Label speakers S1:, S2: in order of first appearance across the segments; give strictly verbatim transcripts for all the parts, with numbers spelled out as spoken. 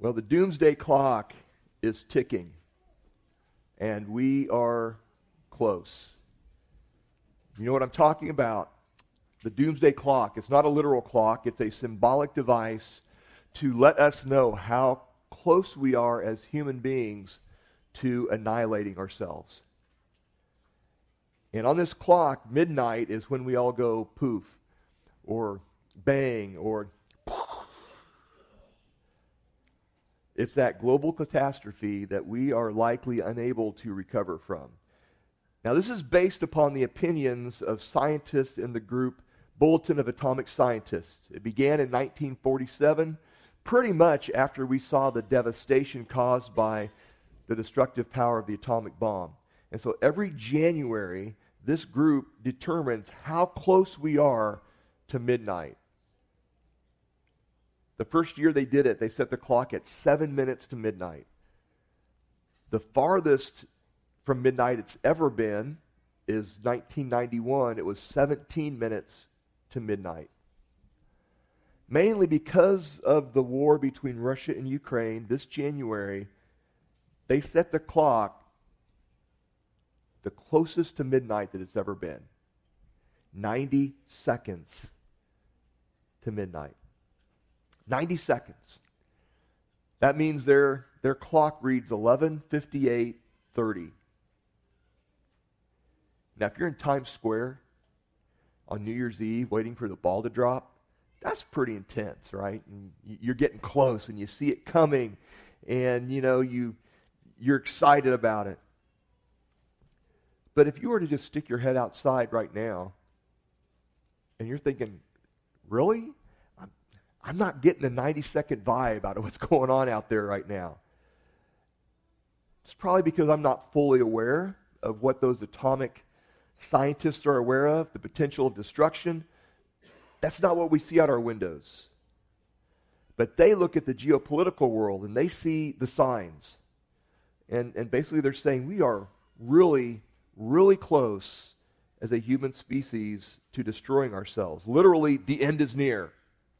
S1: Well, the doomsday clock is ticking, and we are close. You know what I'm talking about? The doomsday clock. It's not a literal clock. It's a symbolic device to let us know how close we are as human beings to annihilating ourselves. And on this clock, midnight is when we all go poof, or bang, or it's that global catastrophe that we are likely unable to recover from. Now, this is based upon the opinions of scientists in the group Bulletin of Atomic Scientists. It began in nineteen forty-seven, pretty much after we saw the devastation caused by the destructive power of the atomic bomb. And so every January, this group determines how close we are to midnight. The first year they did it, they set the clock at seven minutes to midnight. The farthest from midnight it's ever been is nineteen ninety-one. It was seventeen minutes to midnight. Mainly because of the war between Russia and Ukraine, this January, they set the clock the closest to midnight that it's ever been. ninety seconds to midnight. ninety seconds. That means their, their clock reads eleven fifty-eight thirty. Now, if you're in Times Square on New Year's Eve waiting for the ball to drop, that's pretty intense, right? And you're getting close and you see it coming and, you know, you, you're excited about it. But if you were to just stick your head outside right now and you're thinking, really? I'm, I'm not getting a ninety-second vibe out of what's going on out there right now. It's probably because I'm not fully aware of what those atomic scientists are aware of, the potential of destruction. That's not what we see out our windows. But they look at the geopolitical world and they see the signs. And, and basically they're saying we are really, really close as a human species to destroying ourselves. Literally, the end is near.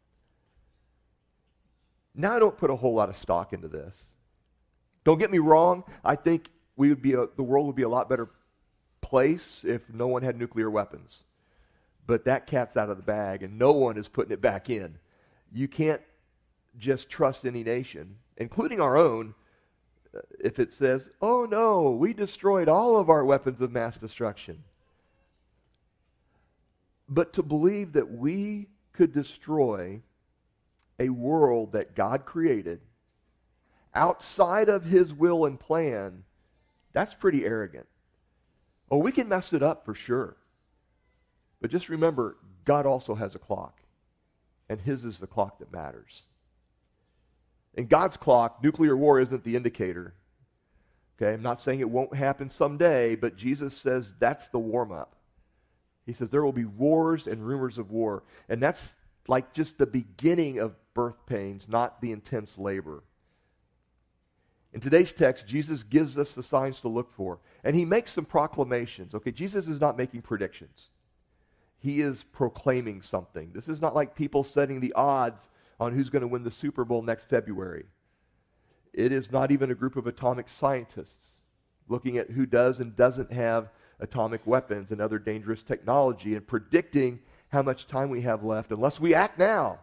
S1: Now, I don't put a whole lot of stock into this. Don't get me wrong. I think we would be a, the world would be a lot better place if no one had nuclear weapons. But that cat's out of the bag, and no one is putting it back in. You can't just trust any nation, including our own, if it says, oh no, we destroyed all of our weapons of mass destruction. But to believe that we could destroy a world that God created outside of His will and plan, that's pretty arrogant. Oh, we can mess it up for sure. But just remember, God also has a clock. And His is the clock that matters. In God's clock, nuclear war isn't the indicator. Okay, I'm not saying it won't happen someday, but Jesus says that's the warm-up. He says there will be wars and rumors of war. And that's like just the beginning of birth pains, not the intense labor. In today's text, Jesus gives us the signs to look for. And He makes some proclamations. Okay, Jesus is not making predictions. He is proclaiming something. This is not like people setting the odds on who's going to win the Super Bowl next February. It is not even a group of atomic scientists looking at who does and doesn't have atomic weapons and other dangerous technology and predicting how much time we have left unless we act now.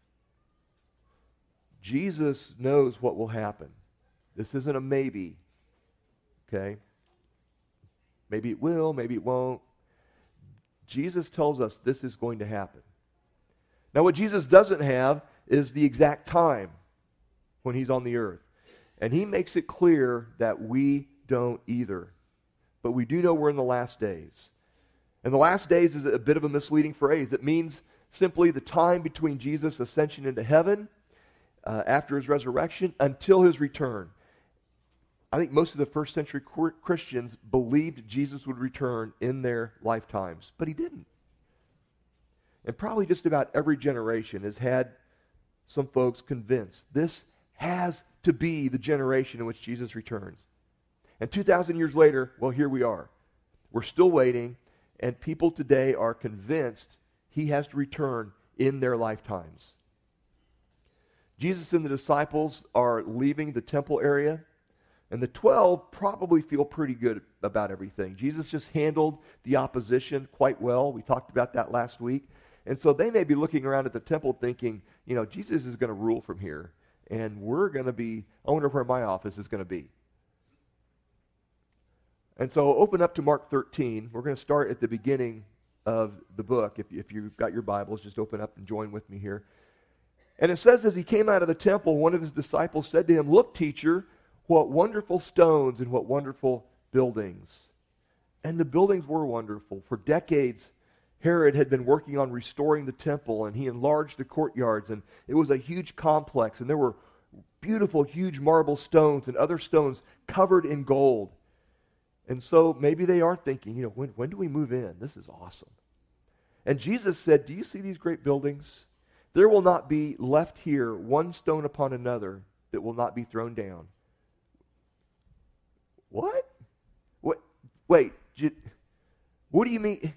S1: Jesus knows what will happen. This isn't a maybe. Okay? Maybe it will, maybe it won't. Jesus tells us this is going to happen. Now, what Jesus doesn't have is the exact time when He's on the earth. And He makes it clear that we don't either. But we do know we're in the last days. And the last days is a bit of a misleading phrase. It means simply the time between Jesus' ascension into heaven, uh, after His resurrection, until His return. I think most of the first century Christians believed Jesus would return in their lifetimes, but He didn't. And probably just about every generation has had some folks convinced this has to be the generation in which Jesus returns. And two thousand years later, well, here we are. We're still waiting, and people today are convinced He has to return in their lifetimes. Jesus and the disciples are leaving the temple area, and the twelve probably feel pretty good about everything. Jesus just handled the opposition quite well. We talked about that last week. And so they may be looking around at the temple thinking, you know, Jesus is going to rule from here, and we're going to be, I wonder where my office is going to be. And so open up to Mark thirteen. We're going to start at the beginning of the book. If, if you've got your Bibles, just open up and join with me here. And it says, as he came out of the temple, one of his disciples said to him, "Look, teacher, what wonderful stones and what wonderful buildings." And the buildings were wonderful. For decades, Herod had been working on restoring the temple, and he enlarged the courtyards, and it was a huge complex, and there were beautiful, huge marble stones and other stones covered in gold. And so maybe they are thinking, you know, when, when do we move in? This is awesome. And Jesus said, "Do you see these great buildings? There will not be left here one stone upon another that will not be thrown down." What? What? Wait. What do you mean?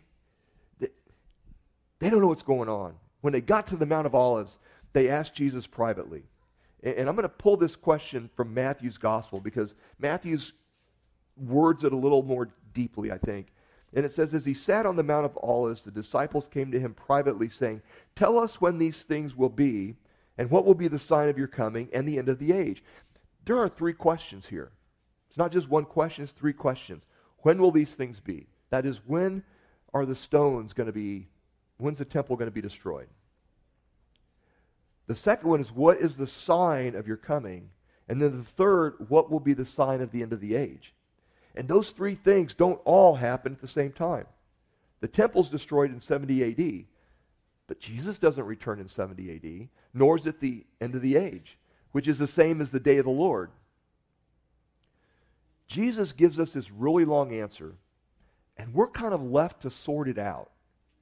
S1: They don't know what's going on. When they got to the Mount of Olives, they asked Jesus privately. And I'm going to pull this question from Matthew's gospel because Matthew's words it a little more deeply, I think. And it says, as he sat on the Mount of Olives, the disciples came to him privately, saying, "Tell us when these things will be, and what will be the sign of your coming and the end of the age." There are three questions here. It's not just one question, it's three questions. When will these things be? That is, when are the stones going to be, when's the temple going to be destroyed? The second one is, what is the sign of your coming? And then the third, what will be the sign of the end of the age? And those three things don't all happen at the same time. The temple's destroyed in seventy A D, but Jesus doesn't return in seventy A D, nor is it the end of the age, which is the same as the day of the Lord. Jesus gives us this really long answer, and we're kind of left to sort it out.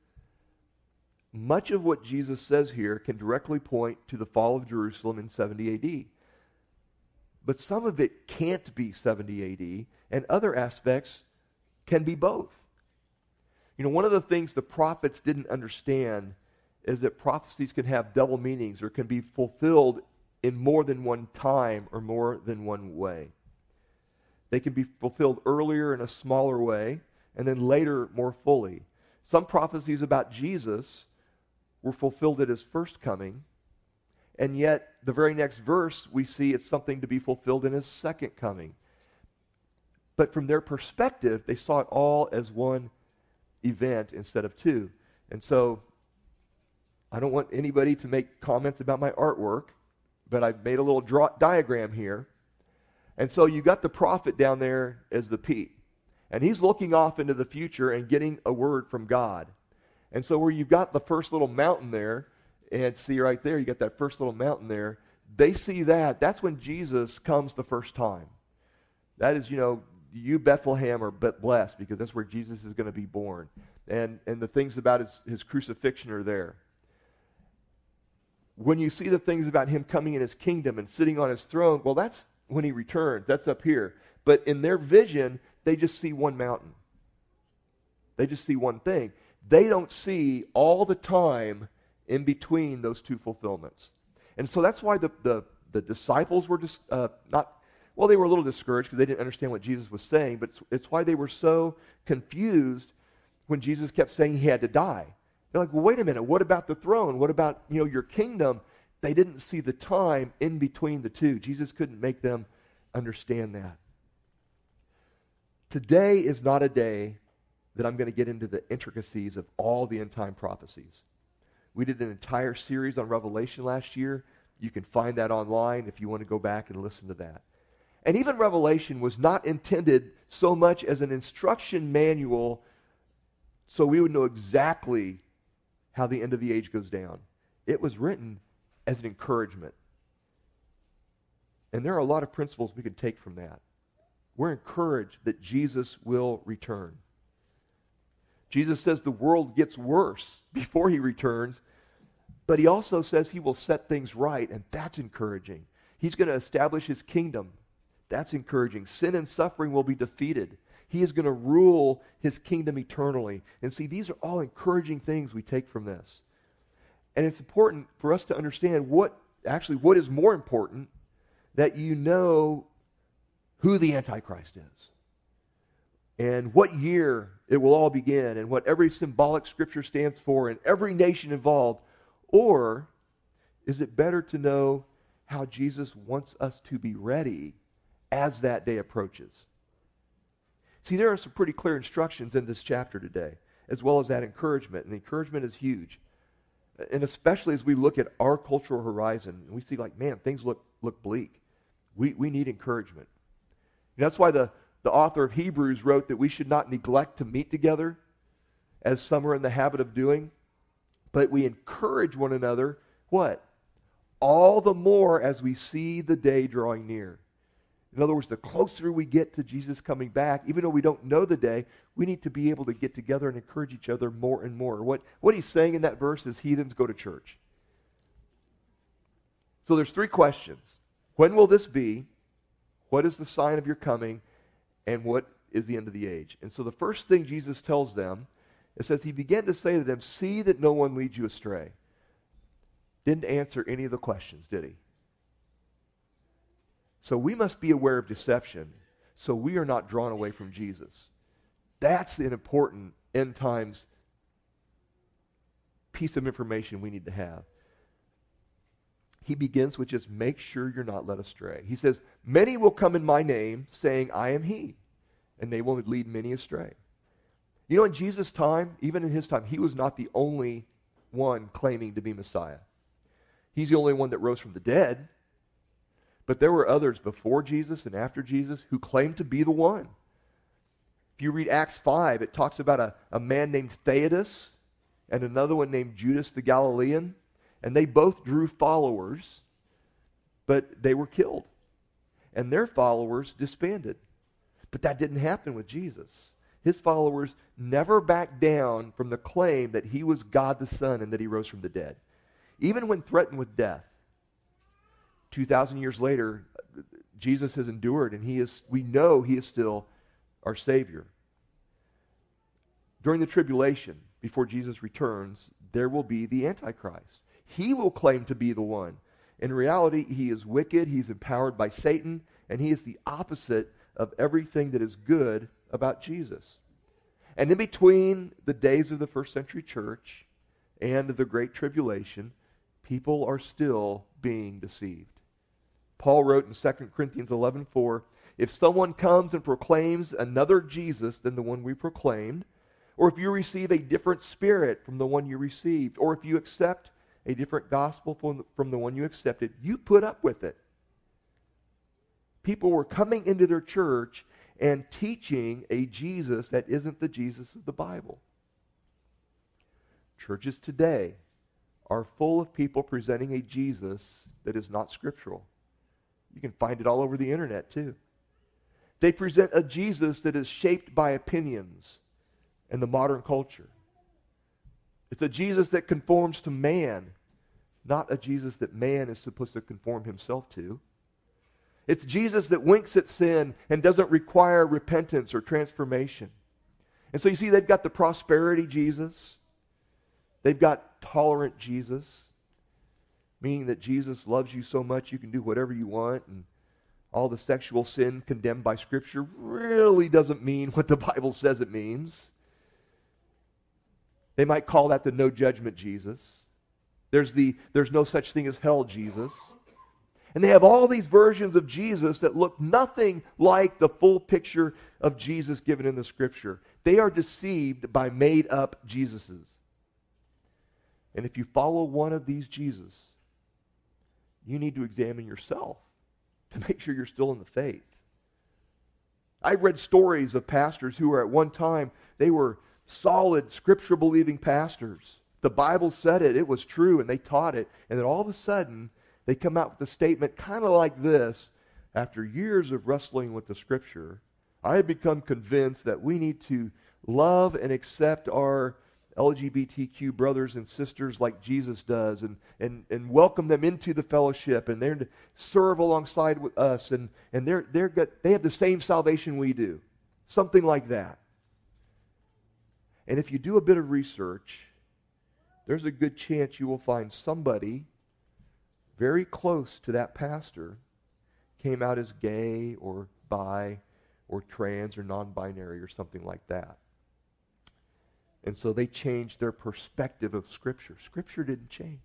S1: Much of what Jesus says here can directly point to the fall of Jerusalem in seventy A D. But some of it can't be seventy A D, and other aspects can be both. You know, one of the things the prophets didn't understand is that prophecies can have double meanings or can be fulfilled in more than one time or more than one way. They can be fulfilled earlier in a smaller way, and then later more fully. Some prophecies about Jesus were fulfilled at his first coming, and yet the very next verse we see it's something to be fulfilled in his second coming. But from their perspective, they saw it all as one event instead of two. And so I don't want anybody to make comments about my artwork, but I've made a little draw- diagram here. And so you got the prophet down there as the P. And he's looking off into the future and getting a word from God. And so where you've got the first little mountain there, and see right there, you got that first little mountain there, they see that. That's when Jesus comes the first time. That is, you know, you Bethlehem are blessed because that's where Jesus is going to be born. And, and the things about his, his crucifixion are there. When you see the things about him coming in his kingdom and sitting on his throne, well, that's when he returns. That's up here. But in their vision, they just see one mountain. They just see one thing. They don't see all the time in between those two fulfillments. And so that's why the, the, the disciples were just uh, not, well, they were a little discouraged because they didn't understand what Jesus was saying, but it's, it's why they were so confused when Jesus kept saying he had to die. They're like, well, wait a minute, what about the throne? What about, you know, your kingdom? They didn't see the time in between the two. Jesus couldn't make them understand that. Today is not a day that I'm going to get into the intricacies of all the end-time prophecies. We did an entire series on Revelation last year. You can find that online if you want to go back and listen to that. And even Revelation was not intended so much as an instruction manual so we would know exactly how the end of the age goes down. It was written as an encouragement. And there are a lot of principles we can take from that. We're encouraged that Jesus will return. Jesus says the world gets worse before he returns, but he also says he will set things right, and that's encouraging. He's going to establish his kingdom. That's encouraging. Sin and suffering will be defeated. He is going to rule his kingdom eternally. And see, these are all encouraging things we take from this. And it's important for us to understand what actually, what is more important, that you know who the Antichrist is and what year it will all begin and what every symbolic scripture stands for and every nation involved? Or is it better to know how Jesus wants us to be ready as that day approaches? See, there are some pretty clear instructions in this chapter today, as well as that encouragement. And the encouragement is huge. And especially as we look at our cultural horizon, and we see like, man, things look, look bleak. We, we need encouragement. And that's why the, the author of Hebrews wrote that we should not neglect to meet together, as some are in the habit of doing, but we encourage one another, what? All the more as we see the day drawing near. In other words, the closer we get to Jesus coming back, even though we don't know the day, we need to be able to get together and encourage each other more and more. What, what he's saying in that verse is heathens go to church. So there's three questions. When will this be? What is the sign of your coming? And what is the end of the age? And so the first thing Jesus tells them, it says he began to say to them, see that no one leads you astray. Didn't answer any of the questions, did he? So we must be aware of deception so we are not drawn away from Jesus. That's an important end times piece of information we need to have. He begins with just make sure you're not led astray. He says, many will come in my name saying, I am he, and they will lead many astray. You know, in Jesus' time, even in his time, he was not the only one claiming to be Messiah. He's the only one that rose from the dead. But there were others before Jesus and after Jesus who claimed to be the one. If you read Acts five, it talks about a, a man named Theudas and another one named Judas the Galilean. And they both drew followers, but they were killed. And their followers disbanded. But that didn't happen with Jesus. His followers never backed down from the claim that he was God the Son and that he rose from the dead. Even when threatened with death. two thousand years later, Jesus has endured, and he is, we know he is still our Savior. During the tribulation, before Jesus returns, there will be the Antichrist. He will claim to be the one. In reality, he is wicked, he's empowered by Satan, and he is the opposite of everything that is good about Jesus. And in between the days of the first century church and the Great Tribulation, people are still being deceived. Paul wrote in Second Corinthians eleven four, if someone comes and proclaims another Jesus than the one we proclaimed, or if you receive a different spirit from the one you received, or if you accept a different gospel from the, from the one you accepted, you put up with it. People were coming into their church and teaching a Jesus that isn't the Jesus of the Bible. Churches today are full of people presenting a Jesus that is not scriptural. You can find it all over the internet too. They present a Jesus that is shaped by opinions and the modern culture. It's a Jesus that conforms to man, not a Jesus that man is supposed to conform himself to. It's Jesus that winks at sin and doesn't require repentance or transformation. And so you see, they've got the prosperity Jesus. They've got tolerant Jesus, meaning that Jesus loves you so much you can do whatever you want, and all the sexual sin condemned by Scripture really doesn't mean what the Bible says it means. They might call that the no judgment Jesus. There's the there's no such thing as hell Jesus. And they have all these versions of Jesus that look nothing like the full picture of Jesus given in the Scripture. They are deceived by made-up Jesuses. And if you follow one of these Jesus, you need to examine yourself to make sure you're still in the faith. I've read stories of pastors who were at one time, they were solid, scripture-believing pastors. The Bible said it, it was true, and they taught it. And then all of a sudden, they come out with a statement kind of like this: after years of wrestling with the Scripture, I have become convinced that we need to love and accept our L G B T Q brothers and sisters like Jesus does, and, and, and welcome them into the fellowship, and they're to serve alongside with us, and, and they're, they're got, they have the same salvation we do. Something like that. And if you do a bit of research, there's a good chance you will find somebody very close to that pastor came out as gay or bi or trans or non-binary or something like that. And so they changed their perspective of Scripture. Scripture didn't change.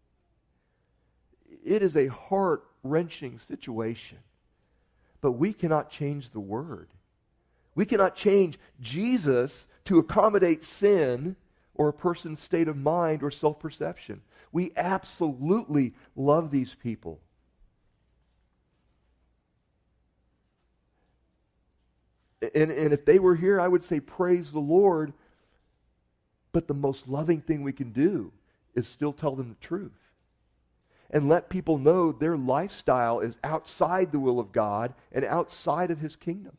S1: It is a heart-wrenching situation. But we cannot change the Word. We cannot change Jesus to accommodate sin or a person's state of mind or self-perception. We absolutely love these people. And, and if they were here, I would say praise the Lord. But the most loving thing we can do is still tell them the truth. And let people know their lifestyle is outside the will of God and outside of His kingdom.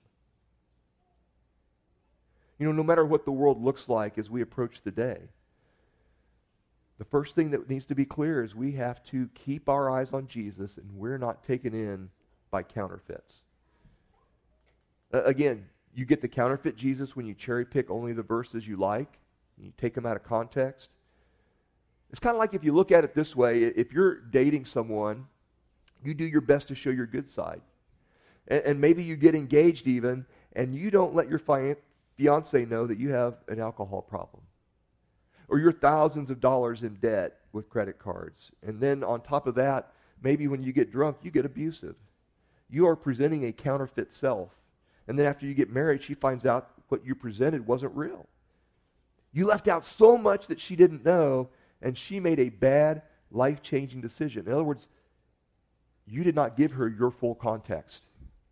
S1: You know, no matter what the world looks like as we approach the day, the first thing that needs to be clear is we have to keep our eyes on Jesus, and we're not taken in by counterfeits. Uh, again, you get the counterfeit Jesus when you cherry pick only the verses you like, and you take them out of context. It's kind of like if you look at it this way, if you're dating someone, you do your best to show your good side. And, and maybe you get engaged even, and you don't let your fi- fiance know that you have an alcohol problem. Or you're thousands of dollars in debt with credit cards. And then on top of that, maybe when you get drunk, you get abusive. You are presenting a counterfeit self. And then after you get married, she finds out what you presented wasn't real. You left out so much that she didn't know, and she made a bad, life-changing decision. In other words, you did not give her your full context.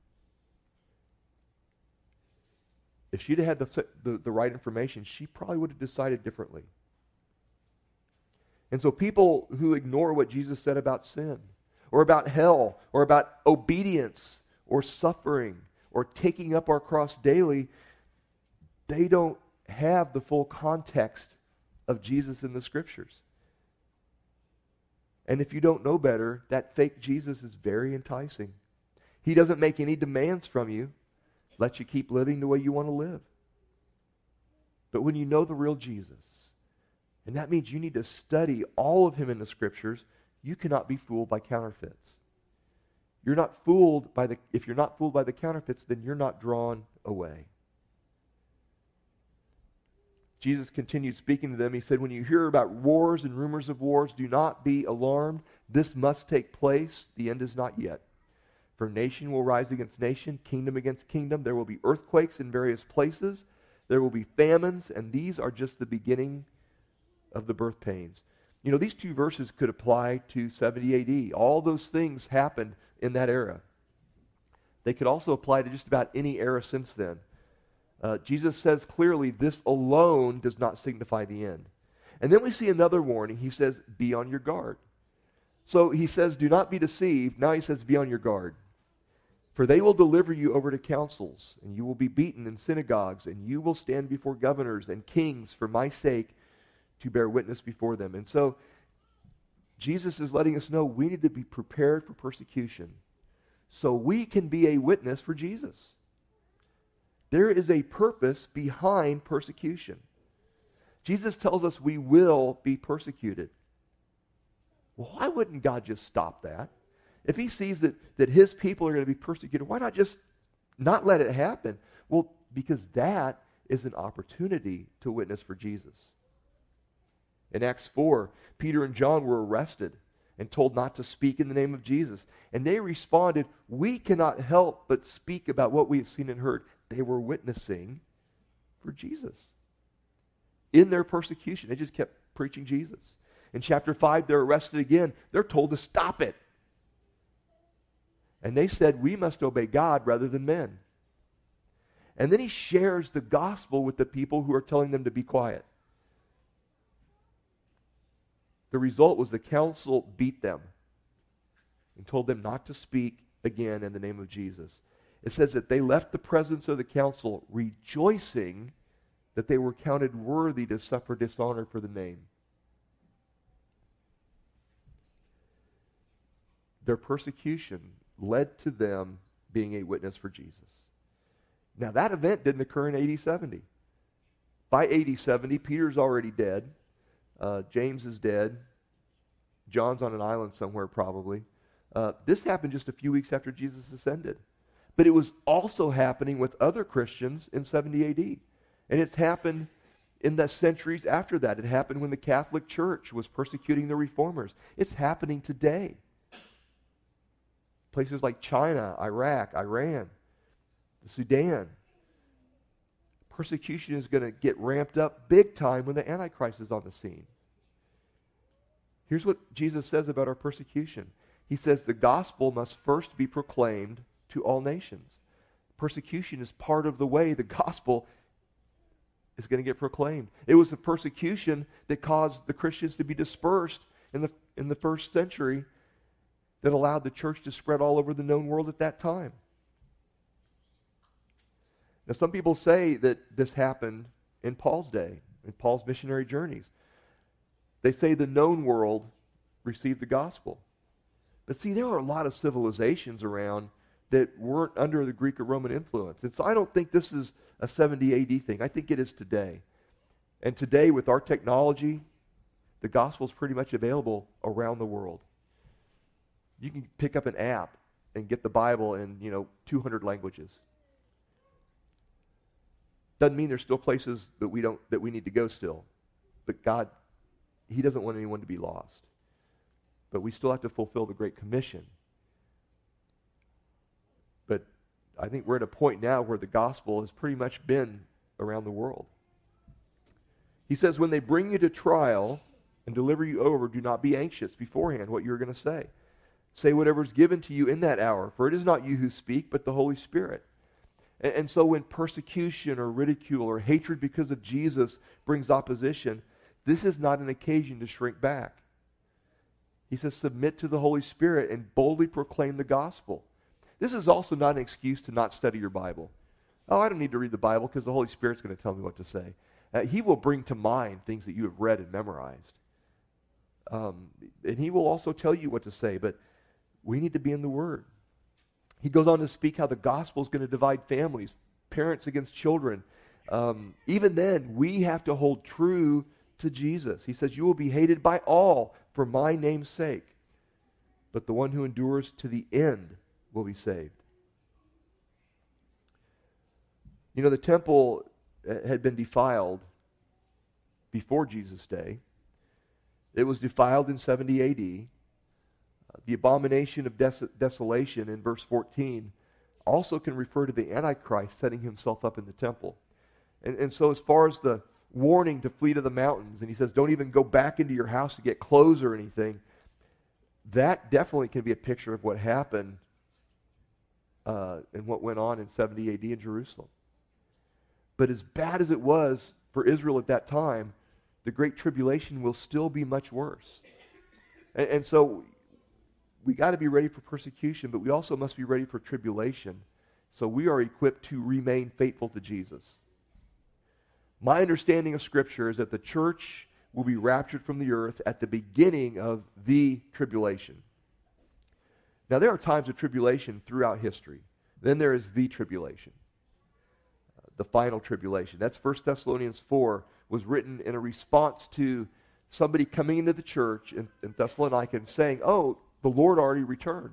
S1: If she'd had the, the, the right information, she probably would have decided differently. And so people who ignore what Jesus said about sin, or about hell, or about obedience, or suffering, or taking up our cross daily, they don't have the full context of Jesus in the Scriptures. And if you don't know better, that fake Jesus is very enticing. He doesn't make any demands from you, lets you keep living the way you want to live. But when you know the real Jesus, and that means you need to study all of Him in the Scriptures, you cannot be fooled by counterfeits. You're not fooled by the, if you're not fooled by the counterfeits, then you're not drawn away. Jesus continued speaking to them. He said, when you hear about wars and rumors of wars, do not be alarmed. This must take place. The end is not yet. For nation will rise against nation, kingdom against kingdom. There will be earthquakes in various places. There will be famines, and these are just the beginning of the birth pains. You know, these two verses could apply to seventy A D. All those things happened in that era. They could also apply to just about any era since then. Uh, Jesus says clearly this alone does not signify the end. And then we see another warning. He says, be on your guard. So he says, do not be deceived. Now he says, be on your guard. For they will deliver you over to councils, and you will be beaten in synagogues, and you will stand before governors and kings for my sake to bear witness before them. And so Jesus is letting us know we need to be prepared for persecution so we can be a witness for Jesus. There is a purpose behind persecution. Jesus tells us we will be persecuted. Well, why wouldn't God just stop that? If He sees that, that His people are going to be persecuted, why not just not let it happen? Well, because that is an opportunity to witness for Jesus. In Acts four, Peter and John were arrested and told not to speak in the name of Jesus. And they responded, we cannot help but speak about what we have seen and heard. They were witnessing for Jesus. In their persecution, they just kept preaching Jesus. In chapter five, they're arrested again. They're told to stop it. And they said, we must obey God rather than men. And then he shares the gospel with the people who are telling them to be quiet. The result was the council beat them and told them not to speak again in the name of Jesus. It says that they left the presence of the council rejoicing that they were counted worthy to suffer dishonor for the name. Their persecution led to them being a witness for Jesus. Now that event didn't occur in A D seventy. By A D seventy, Peter's already dead. Uh, James is dead. John's on an island somewhere probably. Uh, this happened just a few weeks after Jesus ascended. But it was also happening with other Christians in seventy A D. And it's happened in the centuries after that. It happened when the Catholic Church was persecuting the reformers. It's happening today. Places like China, Iraq, Iran, the Sudan. Persecution is going to get ramped up big time when the Antichrist is on the scene. Here's what Jesus says about our persecution. He says the gospel must first be proclaimed to all nations. Persecution is part of the way the gospel is going to get proclaimed. It was the persecution that caused the Christians to be dispersed in the, in the first century that allowed the church to spread all over the known world at that time. Now, some people say that this happened in Paul's day, in Paul's missionary journeys. They say the known world received the gospel. But see, there are a lot of civilizations around that weren't under the Greek or Roman influence. And so I don't think this is a seventy A D thing. I think it is today. And today, with our technology, the gospel is pretty much available around the world. You can pick up an app and get the Bible in, you know, two hundred languages. Doesn't mean there's still places that we don't that we need to go still. But God, He doesn't want anyone to be lost. But we still have to fulfill the Great Commission. But I think we're at a point now where the gospel has pretty much been around the world. He says, when they bring you to trial and deliver you over, do not be anxious beforehand what you're going to say. Say whatever is given to you in that hour, for it is not you who speak, but the Holy Spirit. And, and so when persecution or ridicule or hatred because of Jesus brings opposition, this is not an occasion to shrink back. He says, submit to the Holy Spirit and boldly proclaim the gospel. This is also not an excuse to not study your Bible. Oh, I don't need to read the Bible because the Holy Spirit's going to tell me what to say. Uh, he will bring to mind things that you have read and memorized. Um, and He will also tell you what to say, but we need to be in the Word. He goes on to speak how the gospel is going to divide families, parents against children. Um, even then, we have to hold true to Jesus. He says, you will be hated by all for my name's sake, but the one who endures to the end will be saved. You know, the temple had been defiled before Jesus' day. It was defiled in seventy A D. The abomination of des- desolation in verse fourteen also can refer to the Antichrist setting himself up in the temple. And, and so as far as the warning to flee to the mountains, and he says, don't even go back into your house to get clothes or anything, that definitely can be a picture of what happened uh, and what went on in seventy A D in Jerusalem. But as bad as it was for Israel at that time, the Great Tribulation will still be much worse. And, and so we got to be ready for persecution, but we also must be ready for tribulation. So we are equipped to remain faithful to Jesus. My understanding of Scripture is that the church will be raptured from the earth at the beginning of the tribulation. Now, there are times of tribulation throughout history. Then there is the tribulation, uh, the final tribulation. That's First Thessalonians four, was written in a response to somebody coming into the church in, in Thessalonica and saying, oh, the Lord already returned.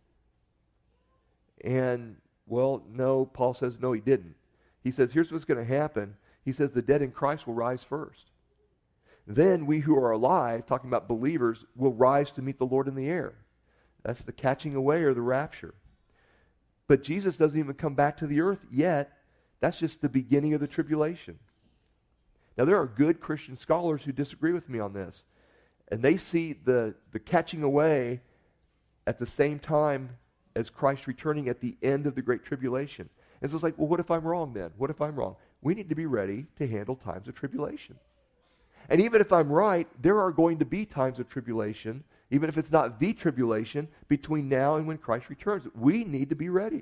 S1: And, well, no, Paul says, no, He didn't. He says, here's what's going to happen. He says the dead in Christ will rise first. Then we who are alive, talking about believers, will rise to meet the Lord in the air. That's the catching away or the rapture. But Jesus doesn't even come back to the earth yet. That's just the beginning of the tribulation. Now, there are good Christian scholars who disagree with me on this. And they see the, the catching away at the same time as Christ returning at the end of the Great Tribulation. And so it's like, well, what if I'm wrong then? What if I'm wrong? We need to be ready to handle times of tribulation. And even if I'm right, there are going to be times of tribulation, even if it's not the tribulation, between now and when Christ returns. We need to be ready.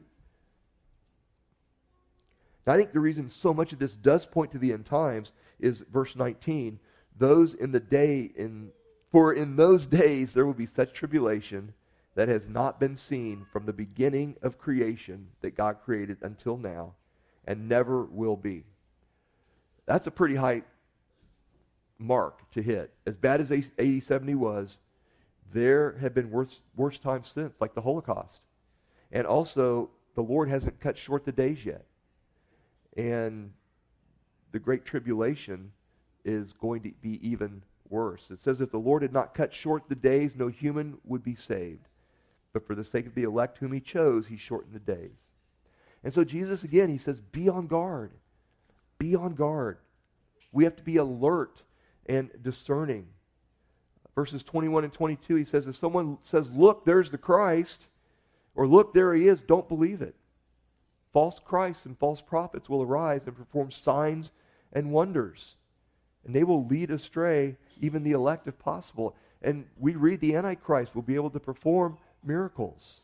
S1: Now, I think the reason so much of this does point to the end times is verse nineteen. Those in the day, in for in those days there will be such tribulation that has not been seen from the beginning of creation that God created until now, and never will be. That's a pretty high mark to hit. As bad as A D seventy was, There have been worse, worse times since, like the Holocaust. And also, the Lord hasn't cut short the days yet. And the Great Tribulation is going to be even worse. It says, if the Lord had not cut short the days, no human would be saved. But for the sake of the elect whom he chose, he shortened the days. And so Jesus, again, he says, be on guard. Be on guard. We have to be alert and discerning. Verses twenty-one and twenty-two, he says, if someone says, look, there's the Christ, or look, there he is, don't believe it. False Christs and false prophets will arise and perform signs and wonders. And they will lead astray even the elect if possible. And we read the Antichrist will be able to perform miracles.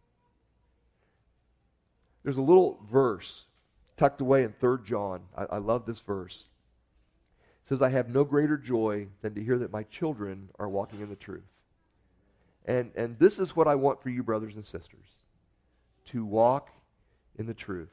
S1: There's a little verse tucked away in Third John. I, I love this verse. It says, I have no greater joy than to hear that my children are walking in the truth. And, and this is what I want for you, brothers and sisters. To walk in the truth.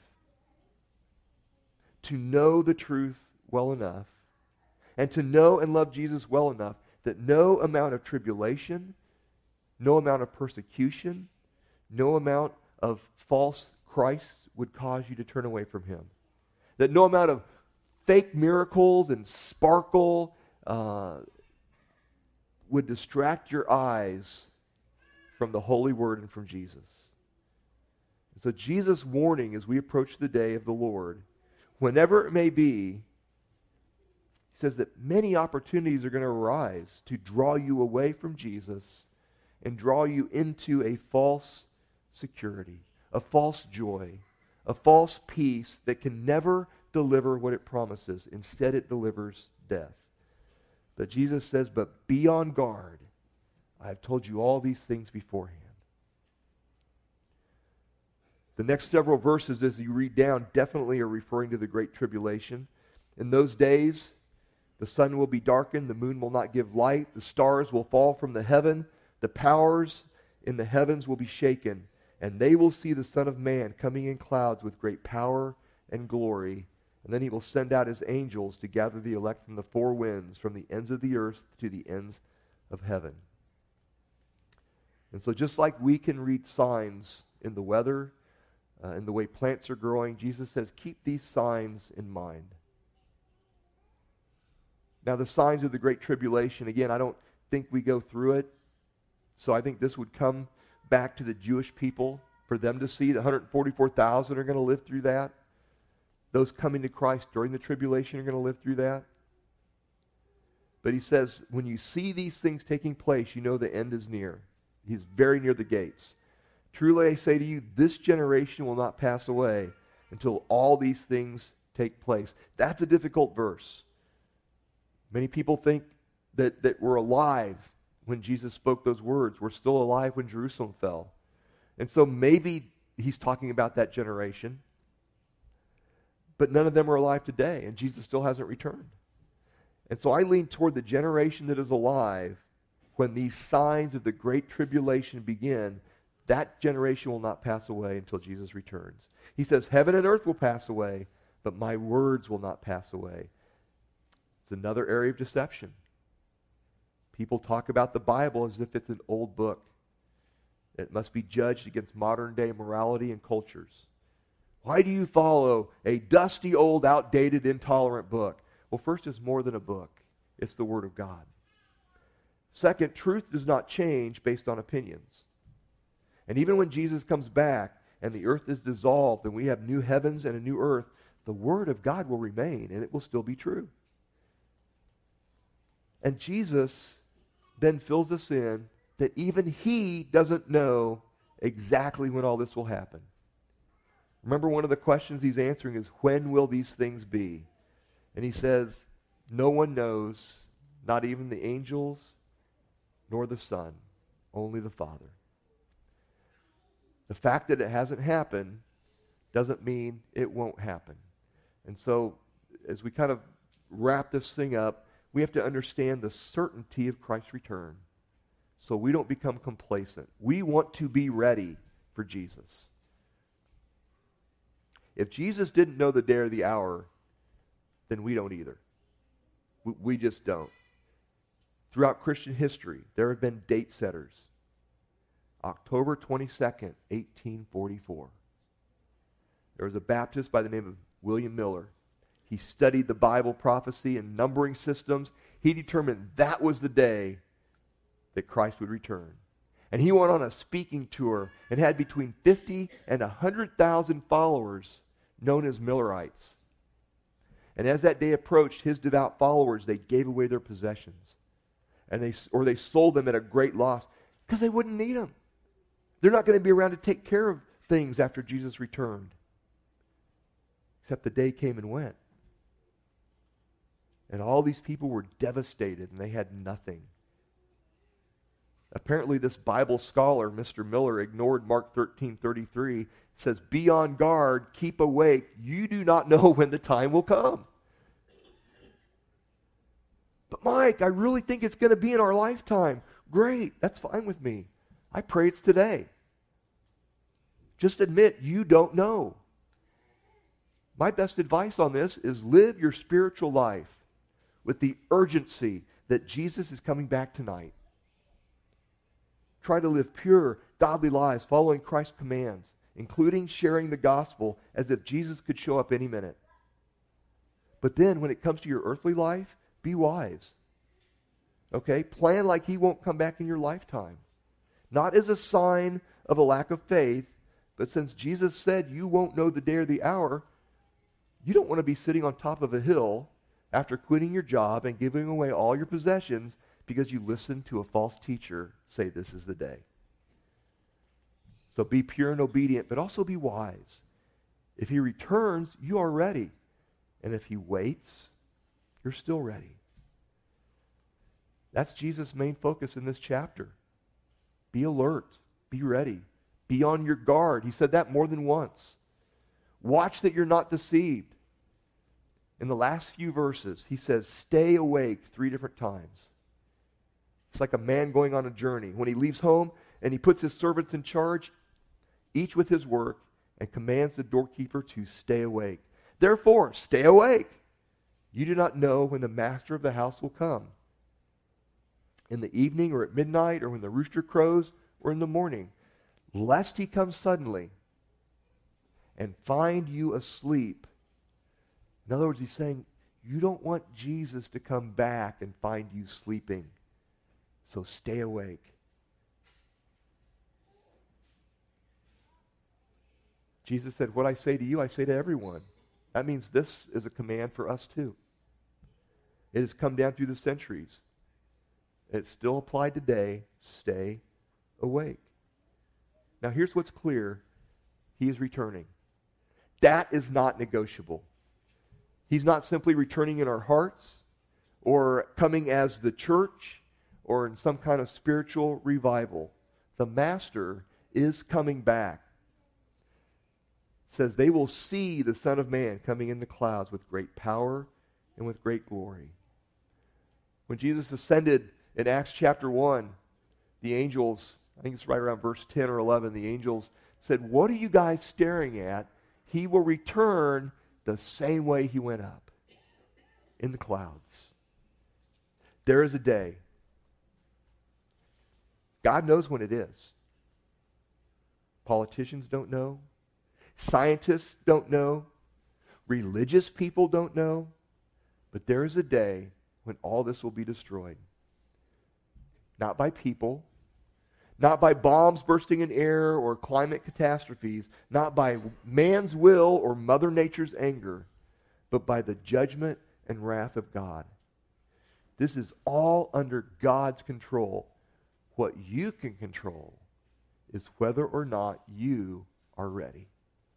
S1: To know the truth well enough. And to know and love Jesus well enough that no amount of tribulation, no amount of persecution, no amount of false Christ would cause you to turn away from him. That no amount of fake miracles and sparkle uh, would distract your eyes from the Holy Word and from Jesus. And so Jesus' warning as we approach the day of the Lord, whenever it may be, he says that many opportunities are going to arise to draw you away from Jesus and draw you into a false security, a false joy, a false peace that can never deliver what it promises. Instead, it delivers death. But Jesus says, but be on guard. I have told you all these things beforehand. The next several verses as you read down definitely are referring to the Great Tribulation. In those days, the sun will be darkened, the moon will not give light, the stars will fall from the heaven, the powers in the heavens will be shaken, and they will see the Son of Man coming in clouds with great power and glory. And then he will send out his angels to gather the elect from the four winds, from the ends of the earth to the ends of heaven. And so just like we can read signs in the weather, uh, in the way plants are growing, Jesus says, keep these signs in mind. Now the signs of the Great Tribulation, again, I don't think we go through it. So I think this would come back to the Jewish people for them to see. The one hundred forty-four thousand are going to live through that. Those coming to Christ during the tribulation are going to live through that. But he says, when you see these things taking place, you know the end is near. He's very near the gates. Truly I say to you, this generation will not pass away until all these things take place. That's a difficult verse. Many people think that, that we're alive when Jesus spoke those words. We're still alive when Jerusalem fell. And so maybe he's talking about that generation. But none of them are alive today, and Jesus still hasn't returned. And so I lean toward the generation that is alive when these signs of the Great Tribulation begin. That generation will not pass away until Jesus returns. He says, heaven and earth will pass away, but my words will not pass away. It's another area of deception. People talk about the Bible as if it's an old book. It must be judged against modern-day morality and cultures. Why do you follow a dusty, old, outdated, intolerant book? Well, first, it's more than a book. It's the Word of God. Second, truth does not change based on opinions. And even when Jesus comes back and the earth is dissolved and we have new heavens and a new earth, the Word of God will remain and it will still be true. And Jesus then fills us in that even he doesn't know exactly when all this will happen. Remember, one of the questions he's answering is, when will these things be? And he says, no one knows, not even the angels, nor the Son, only the Father. The fact that it hasn't happened doesn't mean it won't happen. And so, as we kind of wrap this thing up, we have to understand the certainty of Christ's return so we don't become complacent. We want to be ready for Jesus. If Jesus didn't know the day or the hour, then we don't either. We, we just don't. throughout Christian history, there have been date setters. October twenty-second, eighteen forty-four. There was a Baptist by the name of William Miller. He studied the Bible prophecy and numbering systems. He determined that was the day that Christ would return. And he went on a speaking tour and had between fifty and one hundred thousand followers known as Millerites. And as that day approached, his devout followers, they gave away their possessions. And they, or they sold them at a great loss because they wouldn't need them. They're not going to be around to take care of things after Jesus returned. Except the day came and went. And all these people were devastated and they had nothing. Apparently this Bible scholar, Mister Miller, ignored Mark thirteen thirty-three. It says, be on guard, keep awake. You do not know when the time will come. But Mike, I really think it's going to be in our lifetime. Great, that's fine with me. I pray it's today. Just admit you don't know. My best advice on this is live your spiritual life with the urgency that Jesus is coming back tonight. Try to live pure, godly lives following Christ's commands, including sharing the gospel as if Jesus could show up any minute. But then when it comes to your earthly life, be wise. Okay? Plan like he won't come back in your lifetime. Not as a sign of a lack of faith, but since Jesus said you won't know the day or the hour, you don't want to be sitting on top of a hill after quitting your job and giving away all your possessions because you listened to a false teacher say this is the day. So be pure and obedient, but also be wise. If he returns, you are ready. And if he waits, you're still ready. That's Jesus' main focus in this chapter. Be alert. Be ready. Be on your guard. He said that more than once. Watch that you're not deceived. In the last few verses, he says, stay awake three different times. It's like a man going on a journey. When he leaves home and he puts his servants in charge, each with his work, and commands the doorkeeper to stay awake. Therefore, stay awake. You do not know when the master of the house will come. In the evening or at midnight or when the rooster crows or in the morning, lest he come suddenly and find you asleep. In other words, he's saying, you don't want Jesus to come back and find you sleeping. So stay awake. Jesus said, what I say to you, I say to everyone. That means this is a command for us too. It has come down through the centuries. It's still applied today. Stay awake. Now here's what's clear. He is returning. That is not negotiable. He's not simply returning in our hearts or coming as the church or in some kind of spiritual revival. The Master is coming back. It says they will see the Son of Man coming in the clouds with great power and with great glory. When Jesus ascended in Acts chapter one, the angels, I think it's right around verse ten or eleven, the angels said, what are you guys staring at? He will return the same way he went up, in the clouds. There is a day. God knows when it is. Politicians don't know. Scientists don't know. Religious people don't know. But there is a day when all this will be destroyed. Not by people, not by bombs bursting in air or climate catastrophes, not by man's will or Mother Nature's anger, but by the judgment and wrath of God. This is all under God's control. What you can control is whether or not you are ready.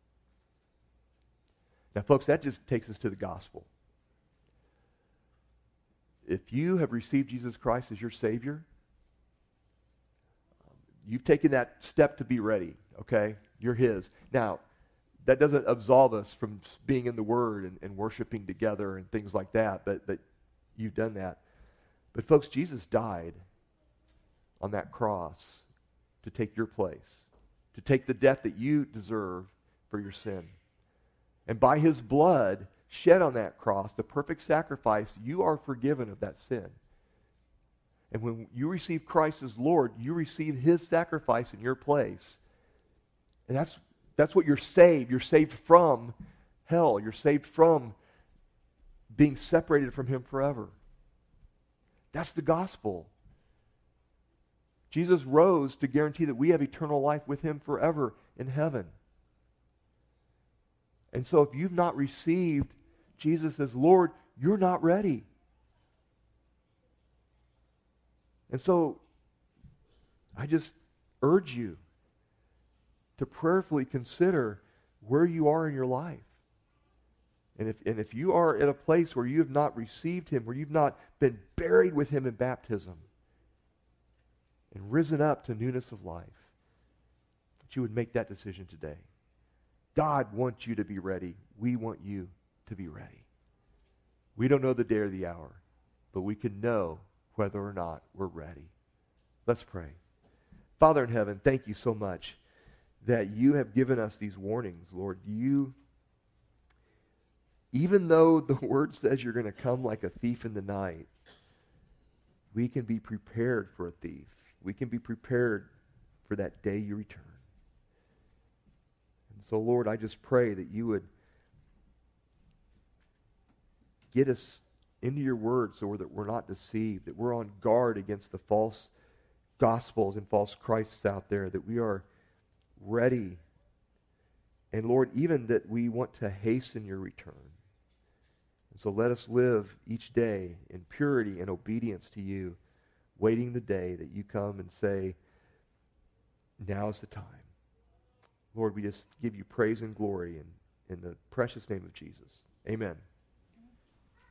S1: Now, folks, that just takes us to the gospel. If you have received Jesus Christ as your Savior, you've taken that step to be ready, okay? You're His. Now, that doesn't absolve us from being in the Word and, and worshiping together and things like that, but, but you've done that. But folks, Jesus died on that cross to take your place, to take the death that you deserve for your sin. And by His blood shed on that cross, the perfect sacrifice, you are forgiven of that sin. And when you receive Christ as Lord, you receive his sacrifice in your place. And that's, that's what you're saved. You're saved from hell. You're saved from being separated from him forever. That's the gospel. Jesus rose to guarantee that we have eternal life with him forever in heaven. And so if you've not received Jesus as Lord, you're not ready. And so I just urge you to prayerfully consider where you are in your life. And if, and if you are at a place where you have not received him, where you've not been buried with him in baptism and risen up to newness of life, that you would make that decision today. God wants you to be ready. We want you to be ready. We don't know the day or the hour, but we can know whether or not we're ready. Let's pray. Father in heaven, thank you so much that you have given us these warnings, Lord. You, even though the word says you're going to come like a thief in the night, we can be prepared for a thief. We can be prepared for that day you return. And so, Lord, I just pray that you would get us into your word so that we're not deceived, that we're on guard against the false gospels and false Christs out there, that we are ready. And Lord, even that we want to hasten your return. And so let us live each day in purity and obedience to you, waiting the day that you come and say, now is the time. Lord, we just give you praise and glory in, in the precious name of Jesus. Amen.